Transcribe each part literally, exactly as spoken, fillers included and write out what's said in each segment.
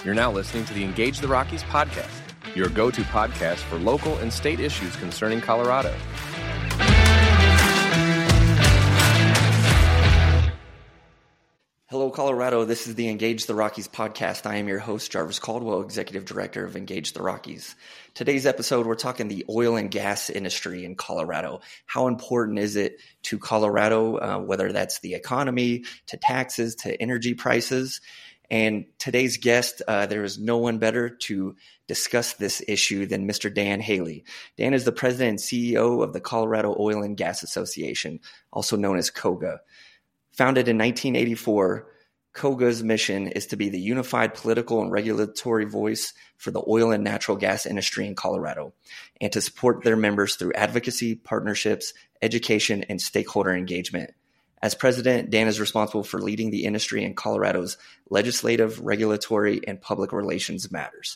You're now listening to the Engage the Rockies podcast, your go-to podcast for local and state issues concerning Colorado. Hello, Colorado. This is the Engage the Rockies podcast. I am your host, Jarvis Caldwell, Executive Director of Engage the Rockies. Today's episode, we're talking the oil and gas industry in Colorado. How important is it to Colorado, uh, whether that's the economy, to taxes, to energy prices? And today's guest, uh, there is no one better to discuss this issue than Mister Dan Haley. Dan is the president and C E O of the Colorado Oil and Gas Association, also known as COGA. Founded in nineteen eighty-four, COGA's mission is to be the unified political and regulatory voice for the oil and natural gas industry in Colorado, and to support their members through advocacy, partnerships, education, and stakeholder engagement. As president, Dan is responsible for leading the industry in Colorado's legislative, regulatory, and public relations matters.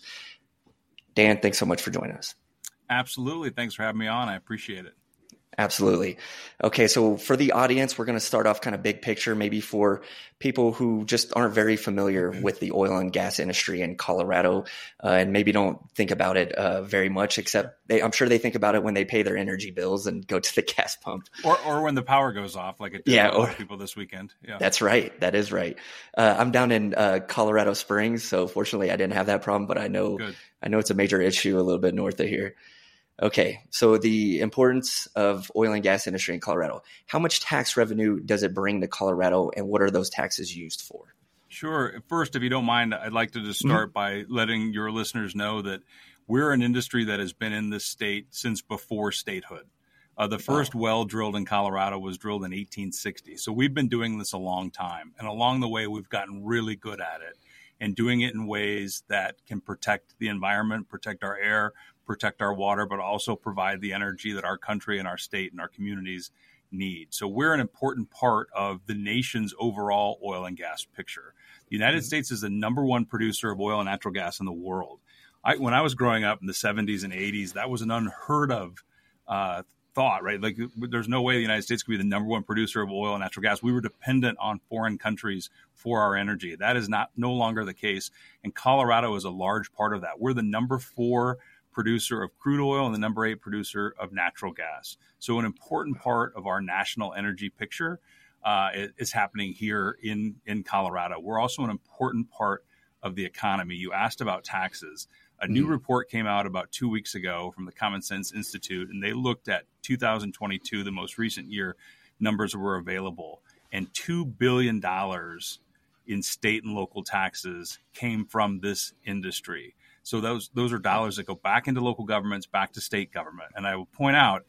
Dan, thanks so much for joining us. Absolutely. Thanks for having me on. I appreciate it. Absolutely. Okay, so for the audience, we're going to start off kind of big picture, maybe for people who just aren't very familiar with the oil and gas industry in Colorado, uh, and maybe don't think about it uh, very much, except they, I'm sure they think about it when they pay their energy bills and go to the gas pump. Or or when the power goes off, like it did yeah, for a lot or, of people this weekend. Yeah, that's right. That is right. Uh, I'm down in uh, Colorado Springs, so fortunately I didn't have that problem, but I know Good. I know it's a major issue a little bit north of here. Okay, so the importance of oil and gas industry in Colorado. How much tax revenue does it bring to Colorado, and what are those taxes used for? Sure. First, if you don't mind, I'd like to just start mm-hmm. by letting your listeners know that we're an industry that has been in this state since before statehood. Uh, the first wow. well drilled in Colorado was drilled in eighteen sixty. So we've been doing this a long time. And along the way, we've gotten really good at it and doing it in ways that can protect the environment, protect our air, protect our water, but also provide the energy that our country and our state and our communities need. So we're an important part of the nation's overall oil and gas picture. The United mm-hmm. States is the number one producer of oil and natural gas in the world. I, when I was growing up in the seventies and eighties, that was an unheard of uh, thought, right? Like there's no way the United States could be the number one producer of oil and natural gas. We were dependent on foreign countries for our energy. That is not no longer the case. And Colorado is a large part of that. We're the number four producer of crude oil and the number eight producer of natural gas. So an important part of our national energy picture uh, is happening here in, in Colorado. We're also an important part of the economy. You asked about taxes. A new mm-hmm. report came out about two weeks ago from the Common Sense Institute, and they looked at two thousand twenty-two, the most recent year numbers were available, and two billion dollars in state and local taxes came from this industry. So those those are dollars that go back into local governments, back to state government. And I will point out,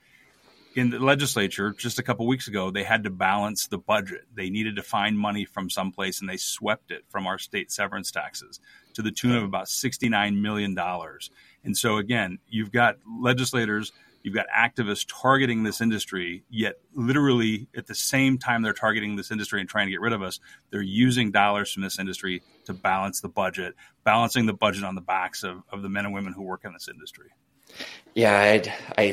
in the legislature just a couple weeks ago, they had to balance the budget. They needed to find money from someplace, and they swept it from our state severance taxes to the tune of about sixty-nine million dollars. And so, again, you've got legislators, you've got activists targeting this industry, yet literally at the same time they're targeting this industry and trying to get rid of us, they're using dollars from this industry to balance the budget, balancing the budget on the backs of, of the men and women who work in this industry. Yeah, I, I,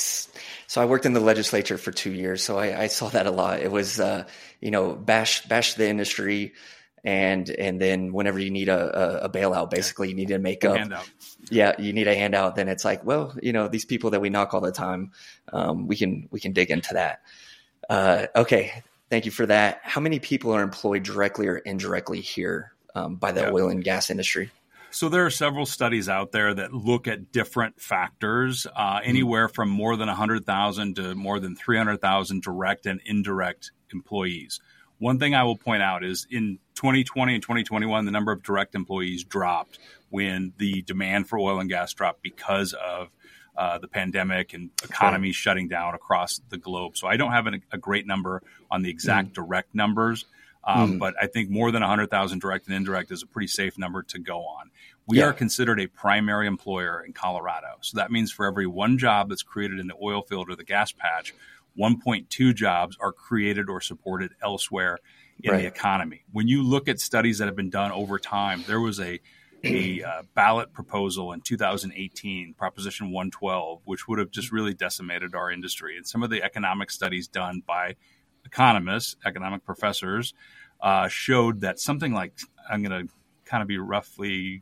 so I worked in the legislature for two years, so I, I saw that a lot. It was, uh, you know, bash bash the industry, and and then whenever you need a, a bailout, basically you need to make up. Handout. Yeah, you need a handout. Then it's like, well, you know, these people that we knock all the time, um, we can we can dig into that. Uh, okay, thank you for that. How many people are employed directly or indirectly here um, by the yeah. oil and gas industry? So there are several studies out there that look at different factors, uh, anywhere from more than one hundred thousand to more than three hundred thousand direct and indirect employees. One thing I will point out is in twenty twenty and twenty twenty-one, the number of direct employees dropped when the demand for oil and gas dropped because of uh, the pandemic and economies okay. shutting down across the globe. So I don't have an, a great number on the exact mm. direct numbers. Um, mm. But I think more than one hundred thousand direct and indirect is a pretty safe number to go on. We yeah. are considered a primary employer in Colorado. So that means for every one job that's created in the oil field or the gas patch, one point two jobs are created or supported elsewhere in right. the economy. When you look at studies that have been done over time, there was a, a uh, ballot proposal in two thousand eighteen, Proposition one twelve, which would have just really decimated our industry. And some of the economic studies done by economists, economic professors, uh, showed that something like, I'm going to kind of be roughly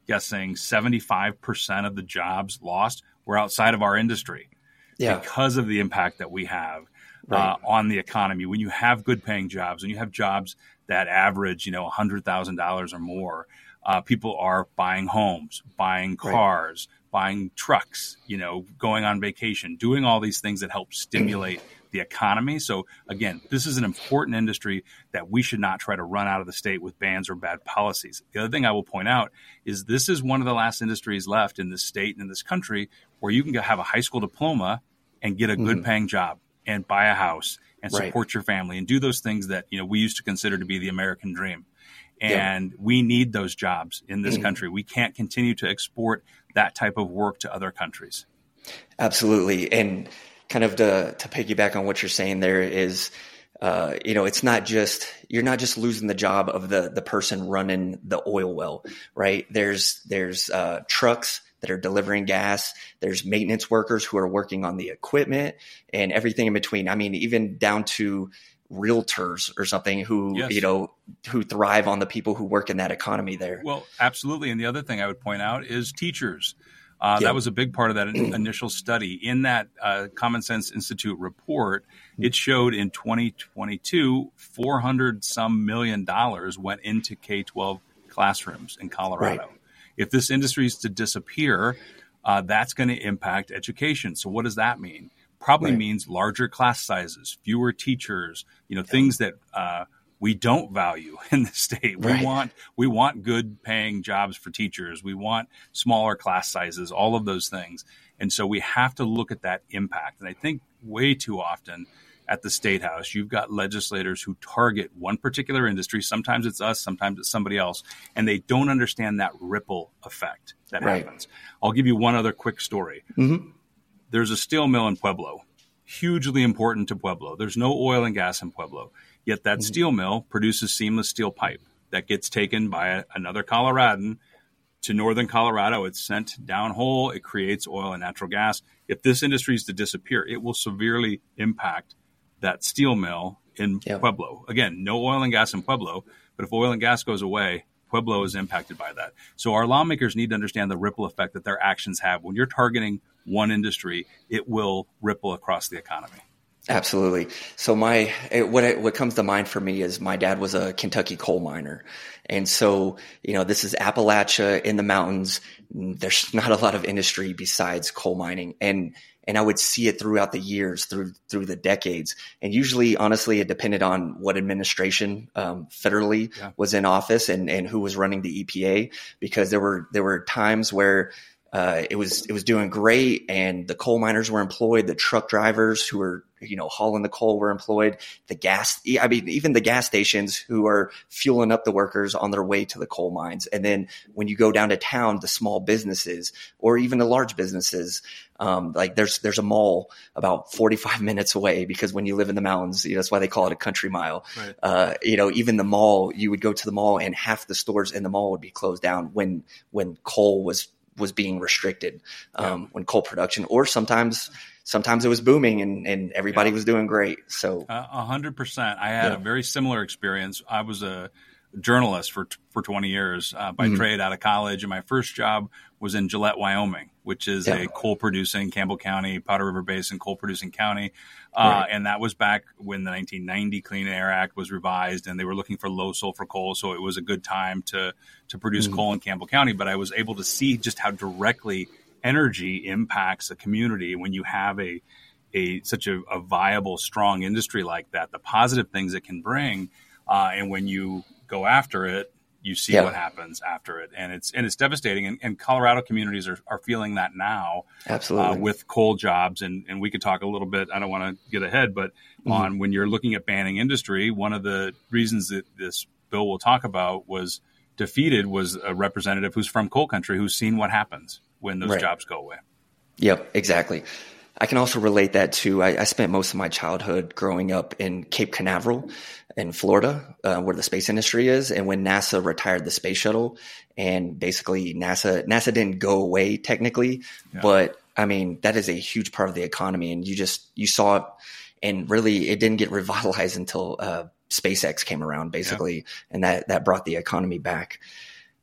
guessing seventy-five percent of the jobs lost were outside of our industry yeah. because of the impact that we have right. uh, on the economy. When you have good paying jobs, when you have jobs that average, you know, one hundred thousand dollars or more, uh, people are buying homes, buying cars, right. buying trucks, you know, going on vacation, doing all these things that help stimulate the economy. So again, this is an important industry that we should not try to run out of the state with bans or bad policies. The other thing I will point out is this is one of the last industries left in this state and in this country where you can have a high school diploma and get a good mm-hmm. paying job and buy a house and support right. your family and do those things that, you know, we used to consider to be the American dream. And yeah. we need those jobs in this mm-hmm. country. We can't continue to export that type of work to other countries. Absolutely. And kind of to, to piggyback on what you're saying there is, uh, you know, it's not just, you're not just losing the job of the, the person running the oil well, right? There's, there's, uh, trucks that are delivering gas. There's maintenance workers who are working on the equipment and everything in between. I mean, even down to realtors or something who, yes. you know, who thrive on the people who work in that economy there. Well, absolutely. And the other thing I would point out is teachers. Uh, yep. That was a big part of that initial study. In that uh, Common Sense Institute report, it showed in twenty twenty-two, four hundred some million dollars went into K twelve classrooms in Colorado. Right. If this industry is to disappear, uh, that's going to impact education. So what does that mean? Probably right. means larger class sizes, fewer teachers, you know, yep. things that uh, we don't value in the state. We right. want we want good paying jobs for teachers. We want smaller class sizes, all of those things. And so we have to look at that impact. And I think way too often at the State House, you've got legislators who target one particular industry. Sometimes it's us, sometimes it's somebody else. And they don't understand that ripple effect that right. happens. I'll give you one other quick story. Mm-hmm. There's a steel mill in Pueblo, hugely important to Pueblo. There's no oil and gas in Pueblo. Yet that mm-hmm. steel mill produces seamless steel pipe that gets taken by a, another Coloradan to northern Colorado. It's sent downhole. It creates oil and natural gas. If this industry is to disappear, it will severely impact that steel mill in yep. Pueblo. Again, no oil and gas in Pueblo, but if oil and gas goes away, Pueblo is impacted by that. So our lawmakers need to understand the ripple effect that their actions have. When you're targeting one industry, it will ripple across the economy. Absolutely. So my it, what it, what comes to mind for me is my dad was a Kentucky coal miner, and so you know this is Appalachia in the mountains. There's not a lot of industry besides coal mining, and and I would see it throughout the years, through through the decades, and usually, honestly, it depended on what administration um, federally yeah. was in office and and who was running the E P A, because there were there were times where Uh, it was it was doing great, and the coal miners were employed. The truck drivers who were you know hauling the coal were employed. The gas, I mean, even the gas stations who are fueling up the workers on their way to the coal mines. And then when you go down to town, the small businesses or even the large businesses, um, like there's there's a mall about forty-five minutes away, because when you live in the mountains, you know, that's why they call it a country mile. Right. Uh, you know, even the mall, you would go to the mall and half the stores in the mall would be closed down when when coal was. was being restricted, um, yeah. when coal production, or sometimes, sometimes it was booming and, and everybody yeah. was doing great. So a uh, hundred percent. I had yeah. a very similar experience. I was a journalist for, for twenty years, uh, by mm-hmm. trade out of college. And my first job was in Gillette, Wyoming, which is yeah. a coal producing Campbell County, Powder River Basin coal producing county. Uh, right. And that was back when the nineteen ninety Clean Air Act was revised, and they were looking for low sulfur coal. So it was a good time to, to produce mm-hmm. coal in Campbell County. But I was able to see just how directly energy impacts a community when you have a, a, such a, a viable, strong industry like that, the positive things it can bring. Uh, and when you go after it, you see yeah. what happens after it. And it's, and it's devastating. And, and Colorado communities are, are feeling that now. Absolutely. Uh, with coal jobs. And, and we could talk a little bit, I don't want to get ahead, but mm-hmm. on when you're looking at banning industry, one of the reasons that this bill we'll talk about was defeated was a representative who's from coal country, who's seen what happens when those right. jobs go away. Yep, exactly. I can also relate that to, I, I spent most of my childhood growing up in Cape Canaveral in Florida, uh, where the space industry is. And when NASA retired the space shuttle, and basically NASA, NASA didn't go away technically, yeah. but I mean, that is a huge part of the economy. And you just, you saw it, and really it didn't get revitalized until, uh, SpaceX came around basically. Yeah. And that, that brought the economy back.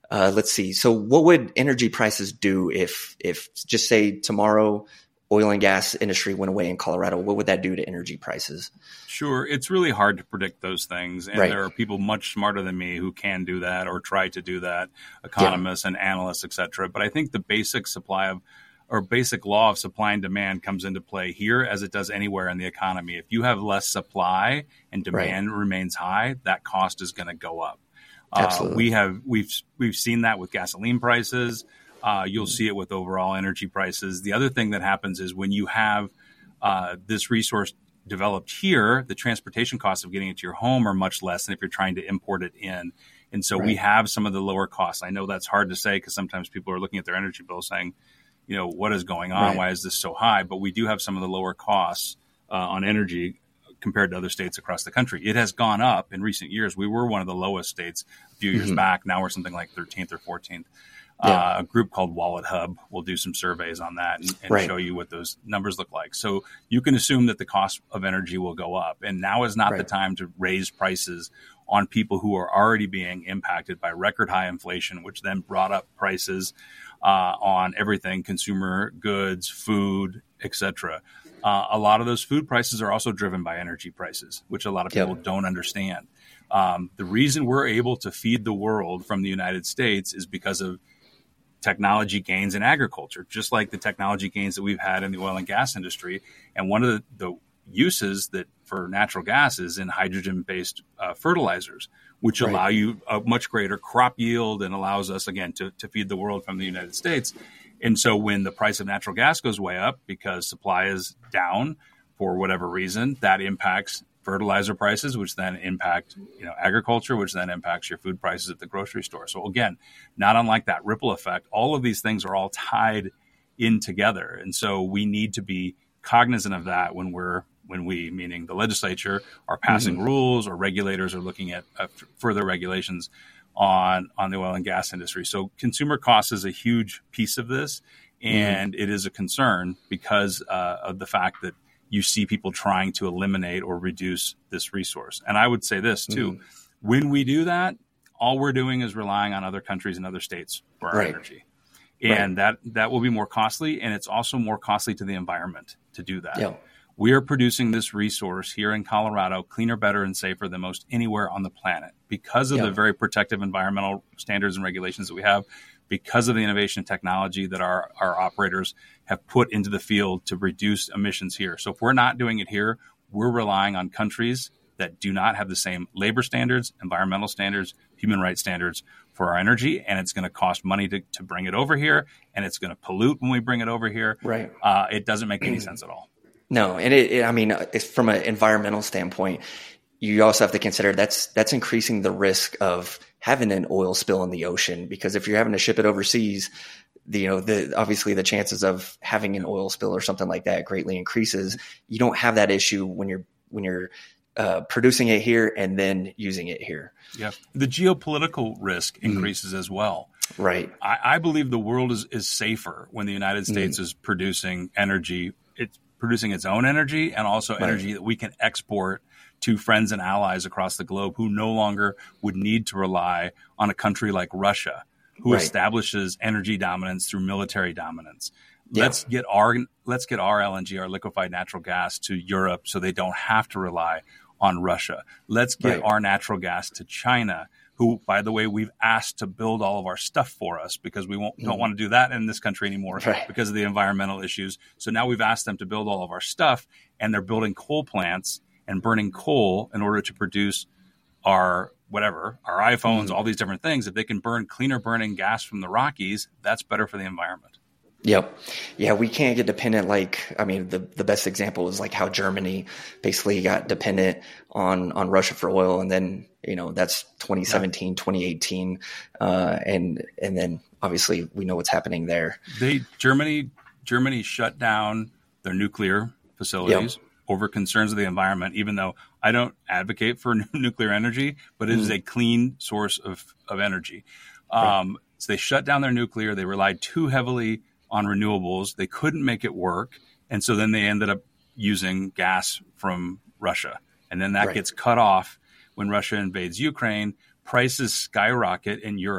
Uh, let's see. So what would energy prices do if, if just say tomorrow, oil and gas industry went away in Colorado? What would that do to energy prices? Sure. It's really hard to predict those things. And right. there are people much smarter than me who can do that or try to do that, economists yeah. and analysts, et cetera. But I think the basic supply of or basic law of supply and demand comes into play here as it does anywhere in the economy. If you have less supply and demand right. remains high, that cost is going to go up. Absolutely. Uh, we have we've we've seen that with gasoline prices. Uh, you'll mm-hmm. see it with overall energy prices. The other thing that happens is when you have uh, this resource developed here, the transportation costs of getting it to your home are much less than if you're trying to import it in. And so right. we have some of the lower costs. I know that's hard to say because sometimes people are looking at their energy bill saying, you know, what is going on? Right. Why is this so high? But we do have some of the lower costs uh, on energy compared to other states across the country. It has gone up in recent years. We were one of the lowest states a few years mm-hmm. back. Now we're something like thirteenth or fourteenth. Yeah. Uh, a group called Wallet Hub will do some surveys on that and, and right. show you what those numbers look like. So you can assume that the cost of energy will go up. And now is not right. the time to raise prices on people who are already being impacted by record high inflation, which then brought up prices uh, on everything, consumer goods, food, et cetera. Uh, a lot of those food prices are also driven by energy prices, which a lot of people yep. don't understand. Um, the reason we're able to feed the world from the United States is because of technology gains in agriculture, just like the technology gains that we've had in the oil and gas industry. And one of the, the uses that for natural gas is in hydrogen-based uh, fertilizers, which right. allow you a much greater crop yield and allows us, again, to, to feed the world from the United States. And so when the price of natural gas goes way up because supply is down for whatever reason, that impacts fertilizer prices, which then impact, you know, agriculture, which then impacts your food prices at the grocery store. So again, not unlike that ripple effect, all of these things are all tied in together. And so we need to be cognizant of that when we're, when we, meaning the legislature, are passing mm-hmm. rules or regulators are looking at uh, f- further regulations on, on the oil and gas industry. So consumer cost is a huge piece of this. And mm-hmm. it is a concern because uh, of the fact that you see people trying to eliminate or reduce this resource. And I would say this too, mm. when we do that, all we're doing is relying on other countries and other states for our right. energy. And right. that, that will be more costly. And it's also more costly to the environment to do that. Yeah. We are producing this resource here in Colorado cleaner, better, and safer than most anywhere on the planet because of yeah. the very protective environmental standards and regulations that we have, because of the innovation and technology that our, our operators have put into the field to reduce emissions here. So if we're not doing it here, we're relying on countries that do not have the same labor standards, environmental standards, human rights standards for our energy. And it's going to cost money to, to bring it over here. And it's going to pollute when we bring it over here. Right. Uh, it doesn't make any sense at all. No. And it, it I mean, it's from an environmental standpoint, you also have to consider that's, that's increasing the risk of having an oil spill in the ocean, because if you're having to ship it overseas, the, you know, the, obviously the chances of having an oil spill or something like that greatly increases. You don't have that issue when you're, when you're uh, producing it here and then using it here. Yeah. The geopolitical risk increases mm. as well. Right. I, I believe the world is, is safer when the United States mm. is producing energy. It's producing its own energy and also right. energy that we can export to friends and allies across the globe who no longer would need to rely on a country like Russia, who right. establishes energy dominance through military dominance. Yeah. Let's get our let's get our L N G, our liquefied natural gas, to Europe so they don't have to rely on Russia. Let's get right. our natural gas to China, who, by the way, we've asked to build all of our stuff for us because we won't, mm. don't want to do that in this country anymore right. because of the environmental issues. So now we've asked them to build all of our stuff, and they're building coal plants and burning coal in order to produce our whatever, our iPhones, mm-hmm. all these different things. If they can burn cleaner burning gas from the Rockies, that's better for the environment. Yep. Yeah, we can't get dependent. Like, I mean, the, the best example is like how Germany basically got dependent on, on Russia for oil. And then, you know, that's twenty seventeen, yeah. twenty eighteen. Uh, and, and then obviously we know what's happening there. They, Germany, Germany shut down their nuclear facilities. Yep. over concerns of the environment, even though I don't advocate for nuclear energy, but it mm. is a clean source of, of energy. Um, right. So they shut down their nuclear. They relied too heavily on renewables. They couldn't make it work. And so then they ended up using gas from Russia. And then that right. gets cut off when Russia invades Ukraine. Prices skyrocket in Europe.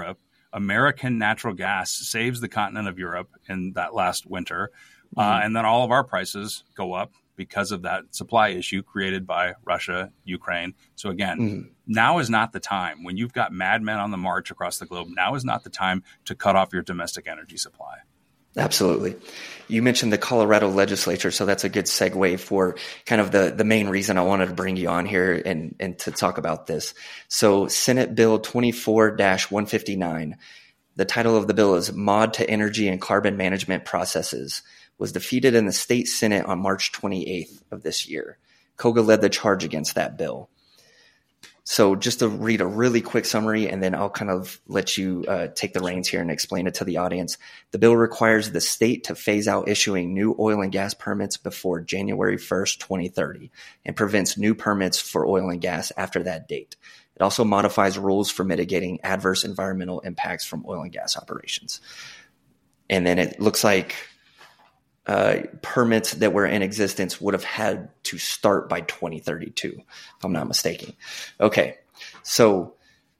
American natural gas saves the continent of Europe in that last winter. Mm-hmm. Uh, and then all of our prices go up because of that supply issue created by Russia, Ukraine. So again, mm-hmm. now is not the time. When you've got madmen on the march across the globe, now is not the time to cut off your domestic energy supply. Absolutely. You mentioned the Colorado legislature, so that's a good segue for kind of the, the main reason I wanted to bring you on here and, and to talk about this. So Senate Bill twenty-four dash one fifty-nine, the title of the bill is Mod to Energy and Carbon Management Processes, was defeated in the state Senate on March twenty-eighth of this year. Koga led the charge against that bill. So just to read a really quick summary, and then I'll kind of let you uh, take the reins here and explain it to the audience. The bill requires the state to phase out issuing new oil and gas permits before January first, twenty thirty, and prevents new permits for oil and gas after that date. It also modifies rules for mitigating adverse environmental impacts from oil and gas operations. And then it looks like Uh, permits that were in existence would have had to start by twenty thirty-two, if I'm not mistaken. Okay, so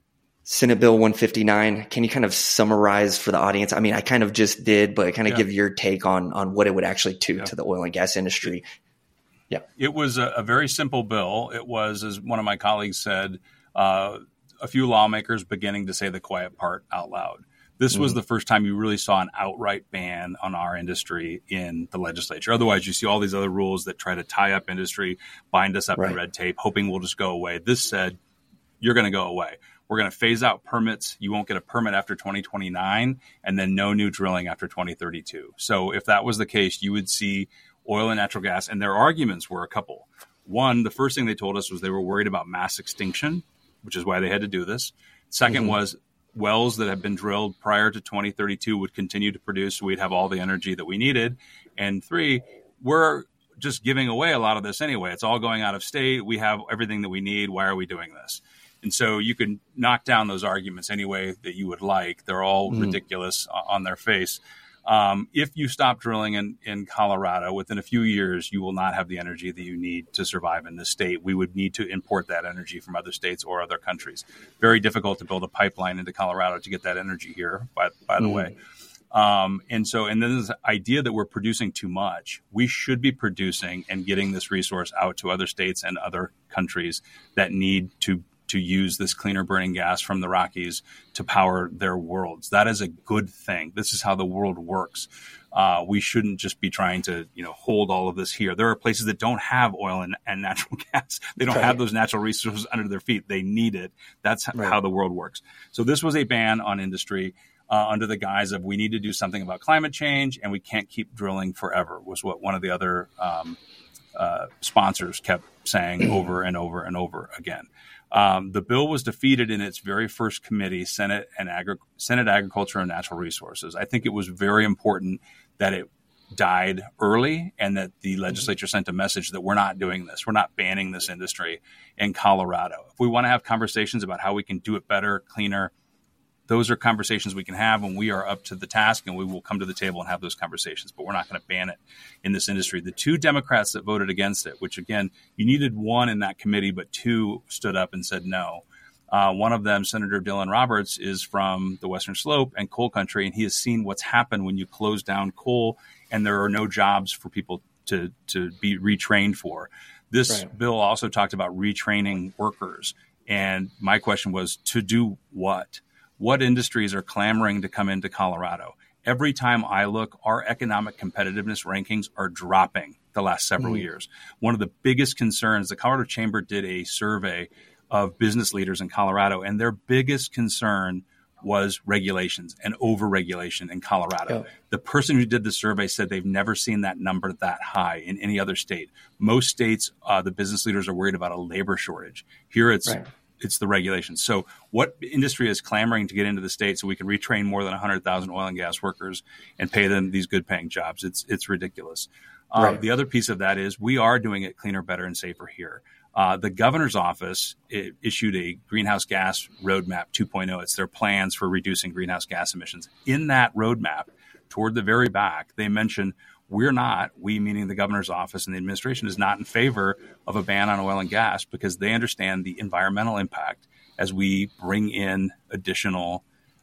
Senate Bill one fifty-nine, can you kind of summarize for the audience? I mean, I kind of just did, but kind of yeah. give your take on on what it would actually do yeah. to the oil and gas industry. Yeah, it was a, a very simple bill. It was, as one of my colleagues said, uh, a few lawmakers beginning to say the quiet part out loud. This was the first time you really saw an outright ban on our industry in the legislature. Otherwise, you see all these other rules that try to tie up industry, bind us up right. in red tape, hoping we'll just go away. This said, you're going to go away. We're going to phase out permits. You won't get a permit after twenty twenty-nine, and then no new drilling after twenty thirty-two. So if that was the case, you would see oil and natural gas. And their arguments were a couple. One, the first thing they told us was they were worried about mass extinction, which is why they had to do this. Second mm-hmm. was wells that have been drilled prior to twenty thirty-two would continue to produce. So we'd have all the energy that we needed. And three, we're just giving away a lot of this anyway. It's all going out of state. We have everything that we need. Why are we doing this? And so you can knock down those arguments any way that you would like. They're all mm. ridiculous on their face. Um, if you stop drilling in, in Colorado, within a few years, you will not have the energy that you need to survive in this state. We would need to import that energy from other states or other countries. Very difficult to build a pipeline into Colorado to get that energy here, by, by the mm. way. Um, and so, and then this idea that we're producing too much, we should be producing and getting this resource out to other states and other countries that need to to use this cleaner burning gas from the Rockies to power their worlds. That is a good thing. This is how the world works. Uh, we shouldn't just be trying to, you know, hold all of this here. There are places that don't have oil and, and natural gas. They don't right. have those natural resources under their feet. They need it. That's right. how the world works. So this was a ban on industry uh, under the guise of we need to do something about climate change and we can't keep drilling forever, was what one of the other um, uh, sponsors kept saying over and over and over again. Um, the bill was defeated in its very first committee, Senate and Agri- Senate Agriculture and Natural Resources. I think it was very important that it died early and that the legislature sent a message that we're not doing this. We're not banning this industry in Colorado. If we want to have conversations about how we can do it better, cleaner, those are conversations we can have when we are up to the task, and we will come to the table and have those conversations, but we're not going to ban it in this industry. The two Democrats that voted against it, which again, you needed one in that committee, but two stood up and said no. Uh, one of them, Senator Dylan Roberts, is from the Western Slope and coal country, and he has seen what's happened when you close down coal and there are no jobs for people to, to be retrained for. This right. bill also talked about retraining workers. And my question was, to do what? What industries are clamoring to come into Colorado? Every time I look, our economic competitiveness rankings are dropping the last several mm. years. One of the biggest concerns, the Colorado Chamber did a survey of business leaders in Colorado, and their biggest concern was regulations and over-regulation in Colorado. Oh. The person who did the survey said they've never seen that number that high in any other state. Most states, uh, the business leaders are worried about a labor shortage. Here it's right. it's the regulations. So what industry is clamoring to get into the state so we can retrain more than one hundred thousand oil and gas workers and pay them these good paying jobs? It's it's ridiculous. Uh, right. The other piece of that is we are doing it cleaner, better, and safer here. Uh, the governor's office it issued a greenhouse gas roadmap two point oh. It's their plans for reducing greenhouse gas emissions. In that roadmap, toward the very back, they mention we're not, we meaning the governor's office and the administration, is not in favor of a ban on oil and gas because they understand the environmental impact as we bring in additional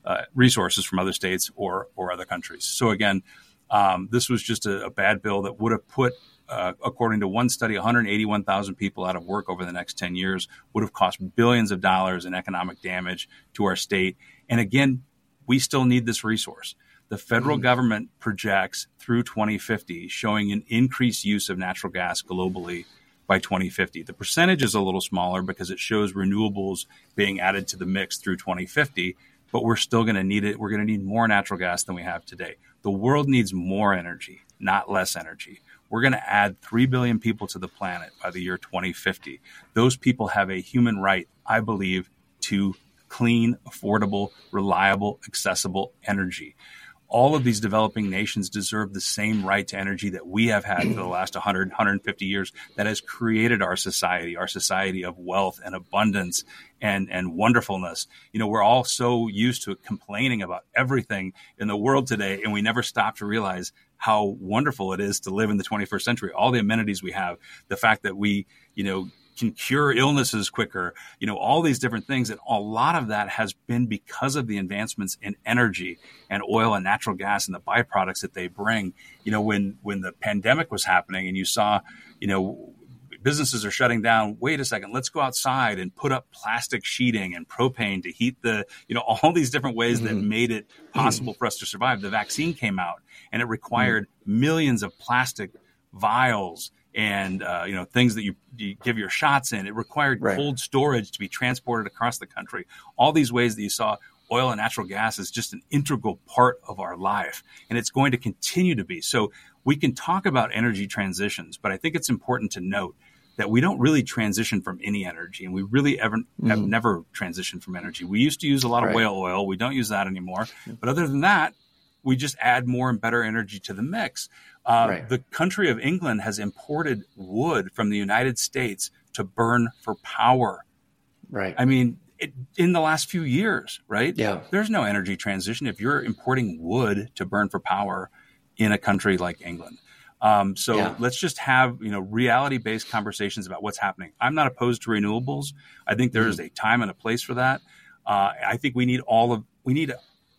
uh, resources from other states or or other countries. So again, um, this was just a, a bad bill that would have put, uh, according to one study, one hundred eighty-one thousand people out of work over the next ten years, would have cost billions of dollars in economic damage to our state. And again, we still need this resource. The federal mm. government projects through twenty fifty showing an increased use of natural gas globally by twenty fifty. The percentage is a little smaller because it shows renewables being added to the mix through twenty fifty, but we're still going to need it. We're going to need more natural gas than we have today. The world needs more energy, not less energy. We're going to add three billion people to the planet by the year twenty fifty. Those people have a human right, I believe, to clean, affordable, reliable, accessible energy. All of these developing nations deserve the same right to energy that we have had for the last one hundred, one hundred fifty years that has created our society, our society of wealth and abundance and, and wonderfulness. You know, we're all so used to complaining about everything in the world today, and we never stop to realize how wonderful it is to live in the twenty-first century. All the amenities we have, the fact that we, you know, can cure illnesses quicker, you know, all these different things. And a lot of that has been because of the advancements in energy and oil and natural gas and the byproducts that they bring. You know, when, when the pandemic was happening and you saw, you know, businesses are shutting down, wait a second, let's go outside and put up plastic sheeting and propane to heat the, you know, all these different ways mm-hmm. that made it possible mm-hmm. for us to survive. The vaccine came out and it required mm-hmm. millions of plastic vials and, uh, you know, things that you, you give your shots in. It required right. cold storage to be transported across the country. All these ways that you saw oil and natural gas is just an integral part of our life, and it's going to continue to be. So we can talk about energy transitions, but I think it's important to note that we don't really transition from any energy, and we really ever mm. have never transitioned from energy. We used to use a lot of right. whale oil. We don't use that anymore. But other than that, we just add more and better energy to the mix. Uh, right. The country of England has imported wood from the United States to burn for power. Right. I mean, it, in the last few years, right? Yeah. There's no energy transition if you're importing wood to burn for power in a country like England. Um, so yeah. let's just have, you know, reality-based conversations about what's happening. I'm not opposed to renewables. I think there is mm. a time and a place for that. Uh, I think we need all of, we need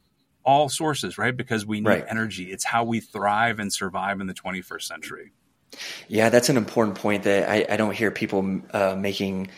all sources, right? Because we need right. energy. It's how we thrive and survive in the twenty-first century. Yeah, that's an important point that I, I don't hear people uh, making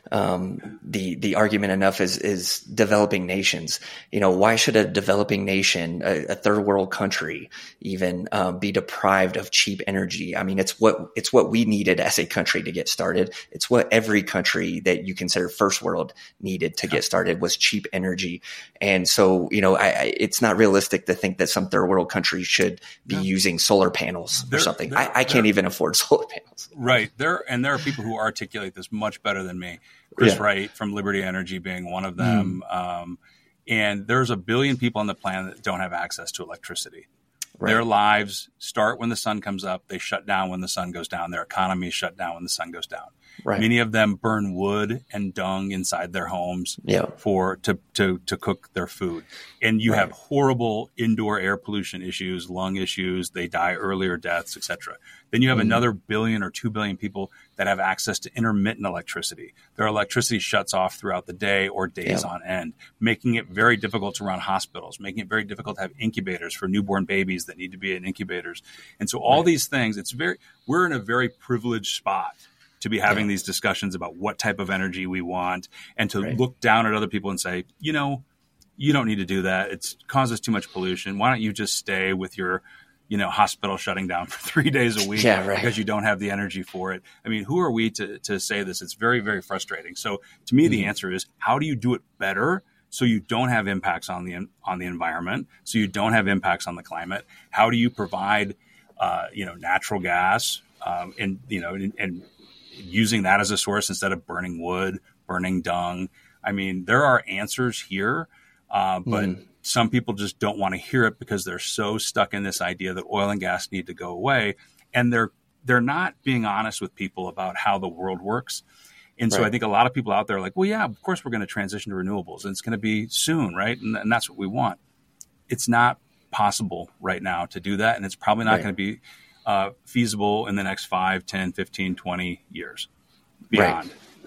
um, the the argument enough is is developing nations. You know, why should a developing nation, a, a third world country, even um, be deprived of cheap energy? I mean, it's what it's what we needed as a country to get started. It's what every country that you consider first world needed to get started was cheap energy. And so, you know, I, I, it's not realistic to think that some third world country should be no. using solar panels there, or something. There, I, I can't even afford solar panels. Right. There and there are people who articulate this much better than me. Chris yeah. Wright from Liberty Energy being one of them. Mm. Um, and there's a billion people on the planet that don't have access to electricity. Right. Their lives start when the sun comes up. They shut down when the sun goes down. Their economy is shut down when the sun goes down. Right. Many of them burn wood and dung inside their homes yeah. for to, to to cook their food. And you right. have horrible indoor air pollution issues, lung issues. They die earlier deaths, et cetera. Then you have mm-hmm. another billion or two billion people that have access to intermittent electricity. Their electricity shuts off throughout the day or days yeah. on end, making it very difficult to run hospitals, making it very difficult to have incubators for newborn babies that need to be in incubators. And so all right. these things, it's very we're in a very privileged spot to be having yeah. these discussions about what type of energy we want and to right. look down at other people and say, you know, you don't need to do that. It causes too much pollution. Why don't you just stay with your, you know, hospital shutting down for three days a week yeah, right. because you don't have the energy for it. I mean, who are we to, to say this? It's very, very frustrating. So to me, mm-hmm. the answer is how do you do it better so you don't have impacts on the on the environment, so you don't have impacts on the climate? How do you provide, uh, you know, natural gas um, and, you know, and, and using that as a source instead of burning wood, burning dung? I mean, there are answers here, uh, but mm. some people just don't want to hear it because they're so stuck in this idea that oil and gas need to go away. And they're they're not being honest with people about how the world works. And so right. I think a lot of people out there are like, well, yeah, of course we're going to transition to renewables and it's going to be soon, right? And, and that's what we want. It's not possible right now to do that. And it's probably not right. going to be Uh, feasible in the next five, ten, fifteen, twenty years beyond. Right.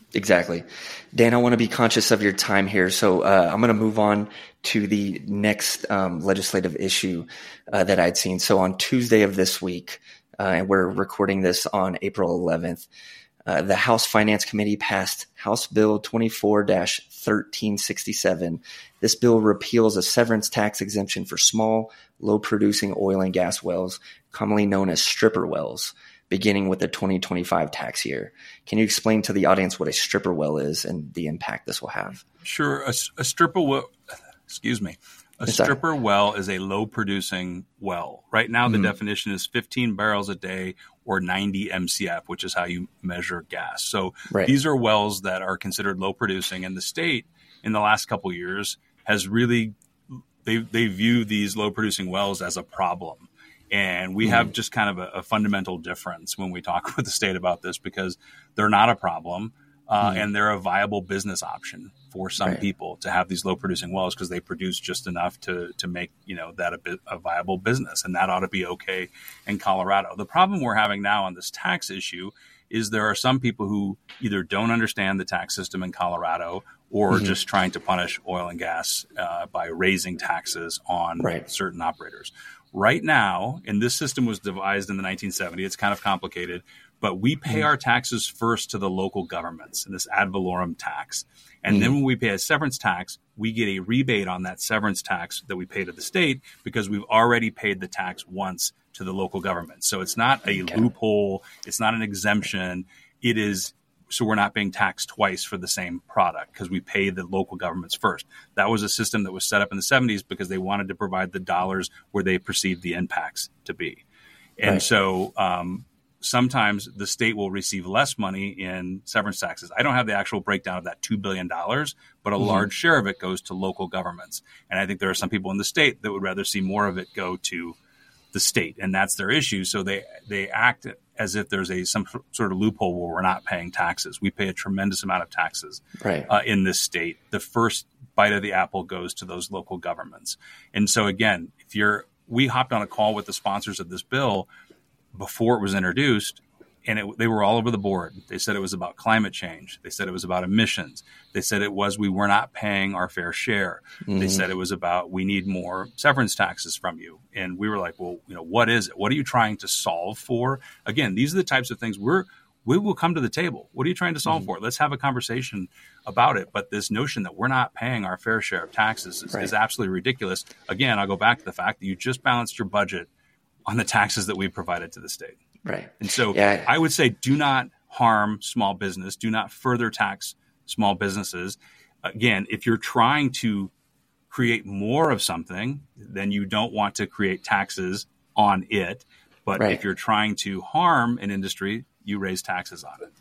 Exactly. Dan, I want to be conscious of your time here. So uh, I'm going to move on to the next um, legislative issue uh, that I'd seen. So on Tuesday of this week, uh, and we're recording this on April eleventh, uh, the House Finance Committee passed House Bill twenty-four dash thirteen sixty-seven. This bill repeals a severance tax exemption for small, low-producing oil and gas wells, commonly known as stripper wells, beginning with the twenty twenty-five tax year. Can you explain to the audience what a stripper well is and the impact this will have? Sure. A, a stripper well, excuse me, a It's stripper well is a low producing well. Right now, the Mm-hmm. definition is fifteen barrels a day or ninety M C F, which is how you measure gas. So Right. these are wells that are considered low producing, and the state in the last couple of years has really, they, they view these low producing wells as a problem. And we have just kind of a, a fundamental difference when we talk with the state about this, because they're not a problem uh, Mm-hmm. and they're a viable business option for some Right. people to have these low producing wells, because they produce just enough to to make, you know, that a, bit, a viable business. And that ought to be okay in Colorado. The problem we're having now on this tax issue is there are some people who either don't understand the tax system in Colorado or Mm-hmm. just trying to punish oil and gas uh, by raising taxes on Right. certain operators. Right now, and this system was devised in the nineteen seventies, it's kind of complicated, but we pay our taxes first to the local governments in this ad valorem tax. And Mm-hmm. then when we pay a severance tax, we get a rebate on that severance tax that we pay to the state, because we've already paid the tax once to the local government. So it's not a Okay. loophole. It's not an exemption. It is, so we're not being taxed twice for the same product, because we pay the local governments first. That was a system that was set up in the seventies because they wanted to provide the dollars where they perceived the impacts to be. And Right. so um, sometimes the state will receive less money in severance taxes. I don't have the actual breakdown of that two billion dollars, but a Mm-hmm. large share of it goes to local governments. And I think there are some people in the state that would rather see more of it go to the state, and that's their issue. So they, they act as if there's a some sort of loophole where we're not paying taxes. We pay a tremendous amount of taxes Right. uh, in this state. The first bite of the apple goes to those local governments. And so again, if you're, we hopped on a call with the sponsors of this bill before it was introduced, and it, they were all over the board. They said it was about climate change. They said it was about emissions. They said it was, we were not paying our fair share. Mm-hmm. They said it was about, we need more severance taxes from you. And we were like, well, you know, what is it? What are you trying to solve for? Again, these are the types of things we're, we will come to the table. What are you trying to solve mm-hmm. for? Let's have a conversation about it. But this notion that we're not paying our fair share of taxes is, right. is absolutely ridiculous. Again, I'll go back to the fact that you just balanced your budget on the taxes that we provided to the state. Right. And so yeah. I would say do not harm small business. Do not further tax small businesses. Again, if you're trying to create more of something, then you don't want to create taxes on it. But right. if you're trying to harm an industry, you raise taxes on it.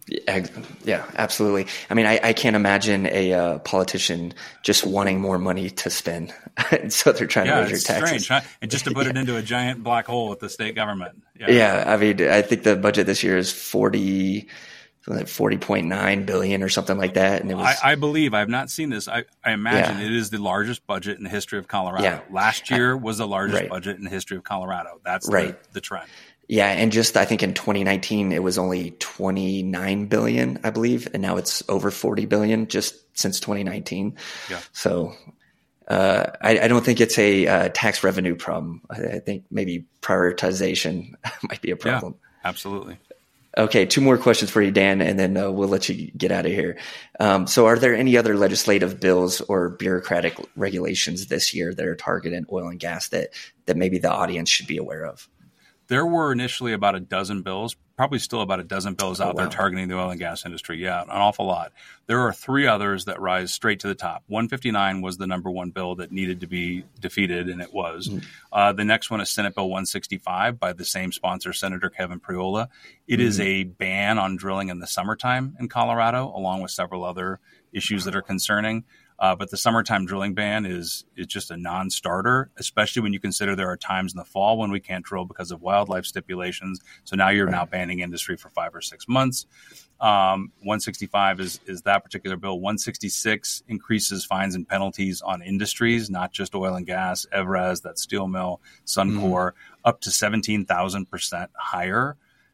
Yeah, absolutely. I mean, I, I can't imagine a uh, politician just wanting more money to spend. So they're trying yeah, to raise your it's taxes. Strange, huh? And just to put yeah. it into a giant black hole at the state government. Yeah. yeah, I mean, I think the budget this year is forty, like forty point nine billion or something like that. And it was, I, I believe, I have not seen this. I, I imagine Yeah. it is the largest budget in the history of Colorado. Yeah. Last year was the largest Right. budget in the history of Colorado. That's Right. the, the trend. Yeah, and just I think in twenty nineteen it was only twenty-nine billion, I believe, and now it's over forty billion just since twenty nineteen. Yeah. So uh, I, I don't think it's a uh, tax revenue problem. I, I think maybe prioritization might be a problem. Yeah, absolutely. Okay, two more questions for you, Dan, and then uh, we'll let you get out of here. Um, so are there any other legislative bills or bureaucratic regulations this year that are targeting oil and gas that that maybe the audience should be aware of? There were initially about a dozen bills, probably still about a dozen bills out Oh, wow. there targeting the oil and gas industry. Yeah, an awful lot. There are three others that rise straight to the top. one fifty-nine was the number one bill that needed to be defeated, and it was. Mm-hmm. Uh, the next one is Senate Bill one sixty-five by the same sponsor, Senator Kevin Priola. It mm-hmm. is a ban on drilling in the summertime in Colorado, along with several other issues that are concerning. Uh, but the summertime drilling ban is is just a non-starter, especially when you consider there are times in the fall when we can't drill because of wildlife stipulations. So now you're right. now banning industry for five or six months. Um, one sixty-five is is that particular bill. one sixty-six increases fines and penalties on industries, not just oil and gas, Evraz, that steel mill, Suncor, mm. up to seventeen thousand percent higher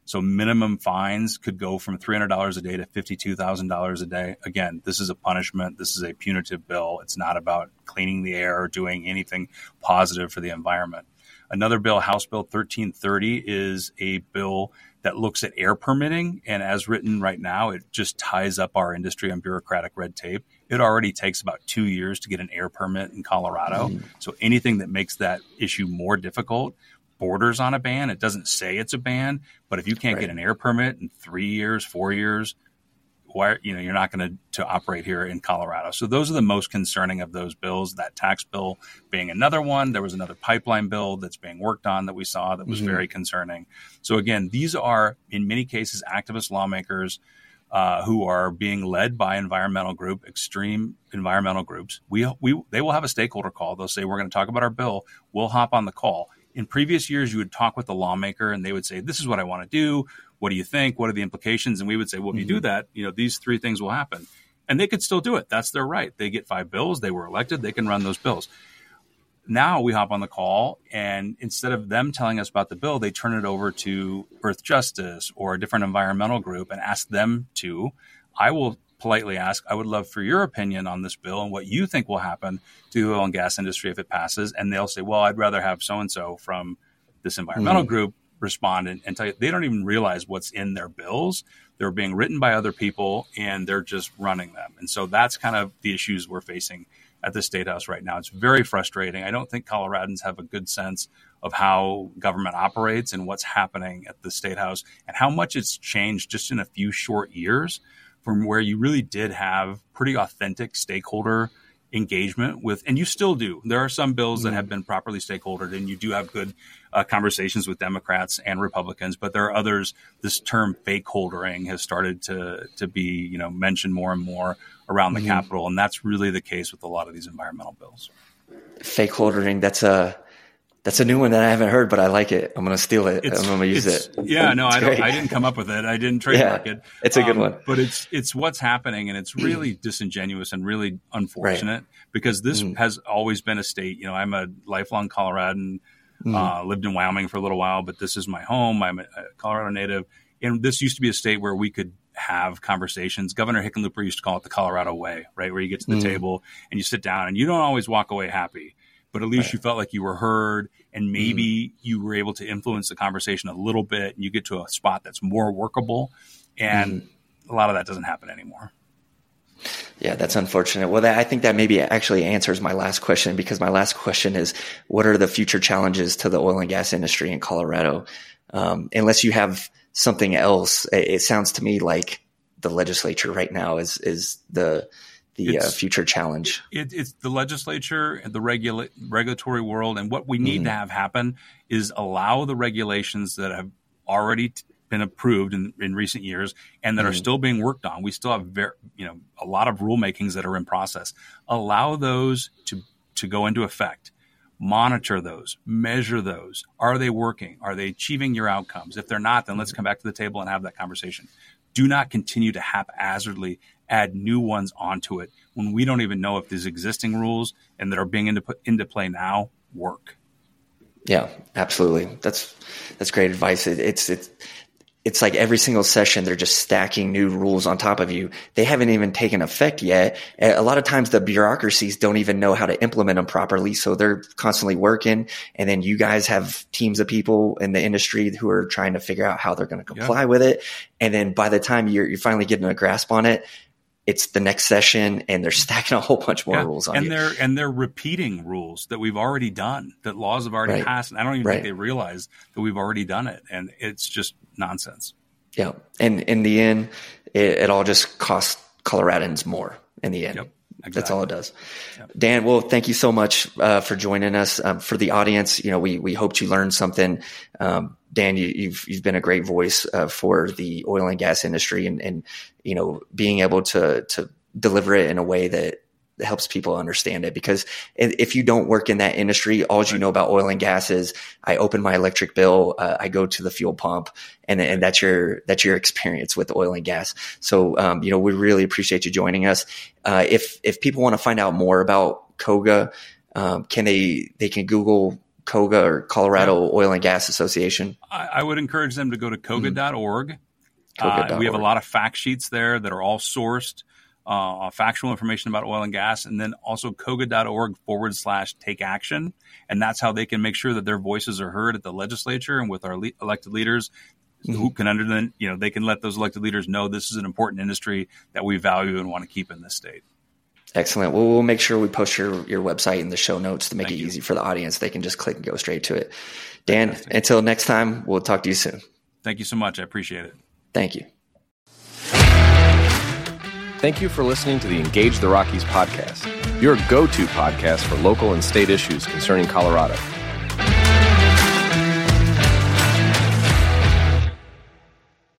So minimum fines could go from three hundred dollars a day to fifty-two thousand dollars a day. Again, this is a punishment. This is a punitive bill. It's not about cleaning the air or doing anything positive for the environment. Another bill, House Bill thirteen thirty, is a bill that looks at air permitting. And as written right now, it just ties up our industry on bureaucratic red tape. It already takes about two years to get an air permit in Colorado. Mm-hmm. So anything that makes that issue more difficult borders on a ban. It doesn't say it's a ban, but if you can't right. get an air permit in three years, four years, why, you know, you're not going to to operate here in Colorado. So those are the most concerning of those bills, that tax bill being another one. There was another pipeline bill that's being worked on that we saw that was mm-hmm. very concerning. So again, these are in many cases activist lawmakers uh, who are being led by environmental group, extreme environmental groups. We we they will have a stakeholder call. They'll say, we're going to talk about our bill. We'll hop on the call. In previous years, you would talk with the lawmaker and they would say, this is what I want to do. What do you think? What are the implications? And we would say, well, if you do that, you know, these three things will happen. And they could still do it. That's their right. They get five bills. They were elected. They can run those bills. Now we hop on the call, and instead of them telling us about the bill, they turn it over to Earth Justice or a different environmental group and ask them to. I will politely ask, I would love for your opinion on this bill and what you think will happen to the oil and gas industry if it passes. And they'll say, well, I'd rather have so-and-so from this environmental mm. group respond and, and tell you. They don't even realize what's in their bills. They're being written by other people and they're just running them. And so that's kind of the issues we're facing at the State House right now. It's very frustrating. I don't think Coloradans have a good sense of how government operates and what's happening at the State House and how much it's changed just in a few short years from where you really did have pretty authentic stakeholder engagement with, and you still do. There are some bills that have been properly stakeholdered, and you do have good uh, conversations with Democrats and Republicans, but there are others. This term fake holdering has started to to be, you know, mentioned more and more around the mm-hmm. Capitol, and that's really the case with a lot of these environmental bills. Fake holdering, that's a That's a new one that I haven't heard, but I like it. I'm going to steal it. It's, I'm going to use it. Yeah, no, I don't. I didn't come up with it. I didn't trademark yeah, it. It's a good um, one. But it's it's what's happening, and it's really disingenuous and really unfortunate right. because this mm. has always been a state. You know, I'm a lifelong Coloradan. Mm. Uh, lived in Wyoming for a little while, but this is my home. I'm a Colorado native, and this used to be a state where we could have conversations. Governor Hickenlooper used to call it the Colorado way, right? Where you get to the mm. table and you sit down, and you don't always walk away happy. But at least right. you felt like you were heard, and maybe mm-hmm. you were able to influence the conversation a little bit, and you get to a spot that's more workable. And mm-hmm. a lot of that doesn't happen anymore. Yeah, that's unfortunate. Well, that, I think that maybe actually answers my last question, because my last question is, what are the future challenges to the oil and gas industry in Colorado? Um, unless you have something else, it, it sounds to me like the legislature right now is is the the uh, future challenge. It, it's the legislature and the regula- regulatory world. And what we need mm-hmm. to have happen is allow the regulations that have already t- been approved in, in recent years and that mm-hmm. are still being worked on. We still have very, you know, a lot of rulemakings that are in process. Allow those to, to go into effect. Monitor those, measure those. Are they working? Are they achieving your outcomes? If they're not, then let's come back to the table and have that conversation. Do not continue to haphazardly add new ones onto it when we don't even know if these existing rules and that are being into, into play now work. Yeah, absolutely. That's that's great advice. It, it's it's it's like every single session they're just stacking new rules on top of you. They haven't even taken effect yet. A lot of times the bureaucracies don't even know how to implement them properly, so they're constantly working. And then you guys have teams of people in the industry who are trying to figure out how they're going to comply yeah. with it. And then by the time you're you're finally getting a grasp on it, it's the next session and they're stacking a whole bunch more yeah. rules on and you. They're, and they're repeating rules that we've already done, that laws have already right. passed. And I don't even right. think they realize that we've already done it. And it's just nonsense. Yeah. And in the end, it, it all just costs Coloradans more in the end. Yep. Exactly. That's all it does. Yep. Dan, well, thank you so much uh, for joining us. Um, for the audience, you know, we we hope you learned something. Um, Dan, you, you've you've been a great voice uh, for the oil and gas industry, and and you know, being able to to deliver it in a way that helps people understand it. Because if you don't work in that industry, all you know about oil and gas is I open my electric bill, uh, I go to the fuel pump, and and that's your that's your experience with oil and gas. So um, you know, we really appreciate you joining us. Uh, if if people want to find out more about COGA, um, can they they can Google COGA or Colorado yeah. Oil and Gas Association? I, I would encourage them to go to coga dot org. Mm-hmm. Uh, we have a lot of fact sheets there that are all sourced, uh, factual information about oil and gas, and then also coga dot org forward slash take action. And that's how they can make sure that their voices are heard at the legislature and with our le- elected leaders mm-hmm. who can under then, you know, they can let those elected leaders know this is an important industry that we value and want to keep in this state. Excellent. Well, we'll make sure we post your, your website in the show notes to make Thank it you. easy for the audience. They can just click and go straight to it. Dan, Fantastic. Until next time, we'll talk to you soon. Thank you so much. I appreciate it. Thank you. Thank you for listening to the Engage the Rockies podcast, your go-to podcast for local and state issues concerning Colorado.